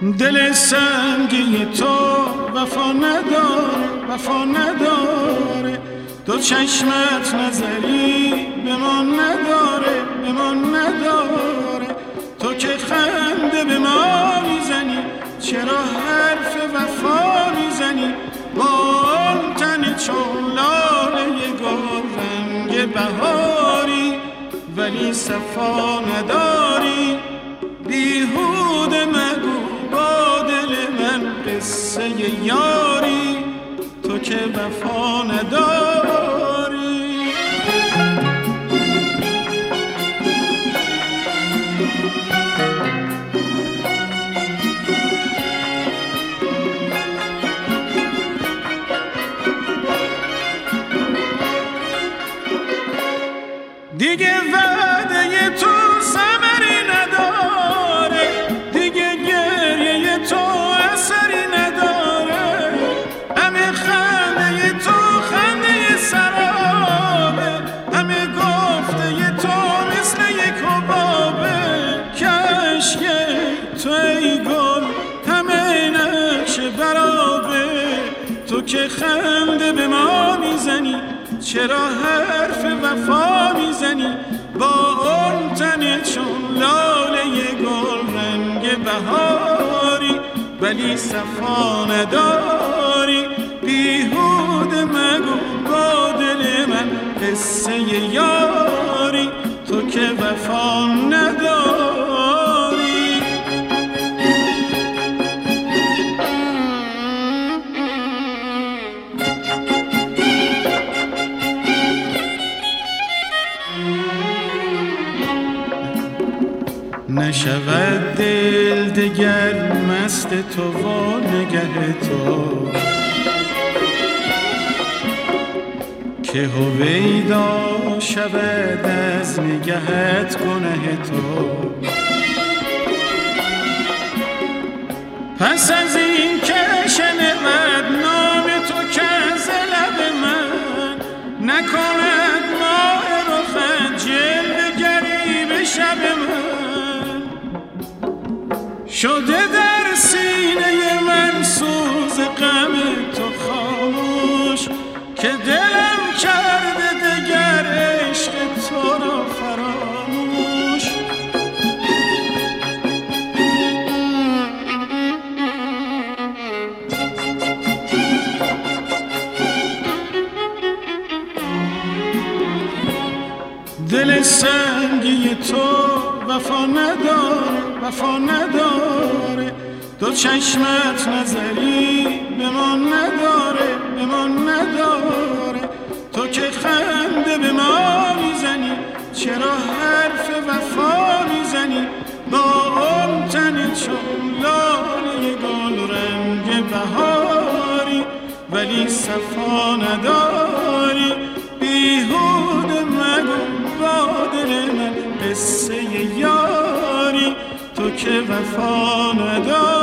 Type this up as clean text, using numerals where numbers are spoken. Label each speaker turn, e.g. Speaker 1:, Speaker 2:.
Speaker 1: دل سنگی تو وفا نداره تو چشمت نظری به من نداره تو که خنده به ما میزنی چرا حرف وفا میزنی با آن تن چون لاله گل رنگ بهاری ولی صفا نداری بیهوده مگو با دل من قصه یاری تو که وفا نداری. دیگه وعده تو ثمری نداره دیگه گریه تو اثری نداره همه خنده تو خنده سرابه همه گفته تو مثل یک حبابه کشکه تو ای گل همه نقش برابه تو که خنده به ما میزنی چرا حرف وفا میزنی با اون تن چون لاله گل رنگ بهاری ولی صفا نداری بیهوده مگو با دل من قصه یاری تو که وفا نداری. نشود دل دگر مست تو و نگه تو که هویدا شود از نگهت گناه تو پس از این که شنود نام تو که از لب من نکند ماه رخت جلوه گری به شب من شده در سینه من سوز غم تو خاموش که دلم کرده دگر عشق تو را فراموش. دل سنگی تو وفا نداره تو چشمت نظری به من نداره تو که خنده به ما میزنی چرا حرف وفا میزنی با اون تن چون لاله گل رنگ بهاری ولی صفا نداری بیهوده مگو با دل من قصه یاری تو که وفا نداری.